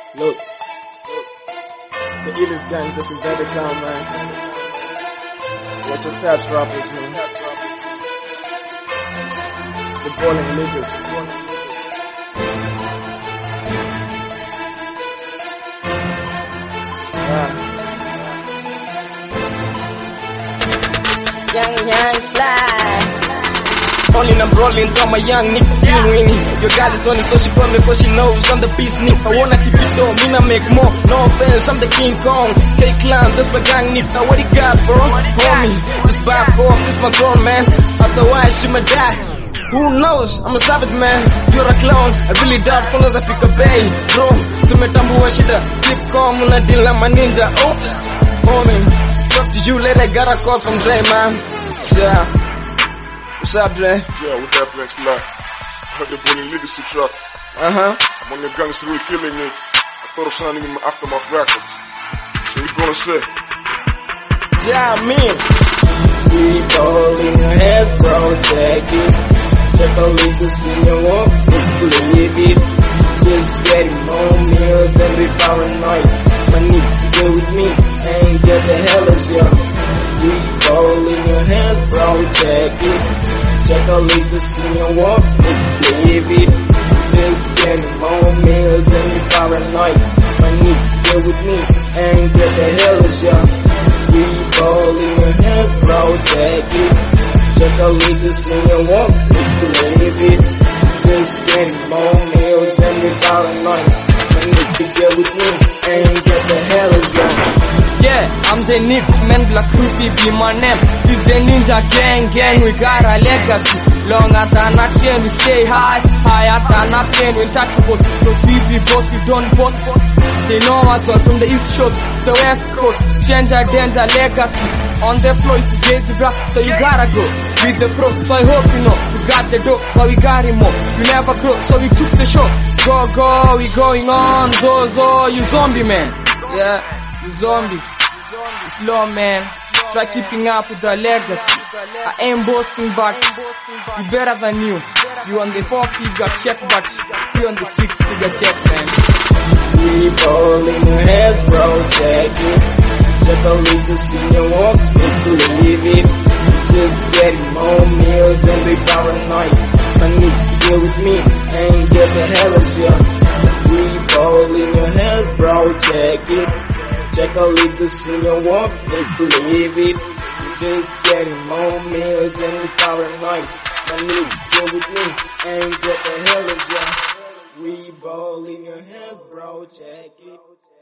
Look, the illest gang just invaded town, man. We're just Paps rappers, man. The balling niggas. Young slide. I'm rolling down my young nigga feeling winning. Your girl is on it so she call me cause she knows I'm the beast nigga. I wanna keep it though, me not make more. No offense, I'm the King Kong. K-Clan, that's my gang nigga. What you got bro? Homie, just back off, this my grown man. Otherwise she might die. Who knows? I'm a savage man. You're a clown. I really doubt cause I pick a bay. Bro, tumetambua shida. Keep calm when I deal like my ninja. Oops, homie. Talk to you later, got a call from Dre, man. Yeah. What's up, Dre? Yeah, with that Black Slide. I heard they're building legacy truck. I'm on the gangster really killing it. I thought of signing in my Aftermath records. So you gonna say? Yeah, man. We ballin' your hands, bro, check it. Check a legacy and walk, believe it. Just getting more meals every paranoid. My nigga, get with me, ain't get the hell as young. We ballin' your hands, bro, check it. Check a legacy and walk, believe it. Just getting more meals every paranoid. My nigga, get with me, ain't get the hell as young. We ballin' your hands, bro, check it. Check a legacy and walk, believe it. Just getting more meals every paranoid. My nigga, get with me, ain't get the hell as young. Yeah, I'm the Nick, man, Black Creepy be my name. This the Ninja gang, we got a legacy. Longer than a train, we stay high, higher than a plane, we touch boss. Cause we be boss, we don't boss. They know us all from the East Coast, the West Coast. Stranger, danger, legacy. On the floor, if you gaze bra, so you gotta go with the pro. So I hope you know, you got the dough, but we got him more. You never grow, so we took the show. Go, we going on, zo, you zombie man. Yeah. You zombies, slow man, try keeping up with the legacy. I ain't boasting but you better than you. You on the 4-figure check but you on the 6-figure check, man. We ballin' your hands, bro, check it. Check a legacy and walk, believe it. Just getting more meals every paranoid. My nigga, get with me, ain't get the hell as young. We ballin' your hands, bro, check it. Check a legacy and walk, believe it. Just getting more meals every paranoid. My nigga, get with me, ain't get the hell as young. We ballin' your hands, bro, check it.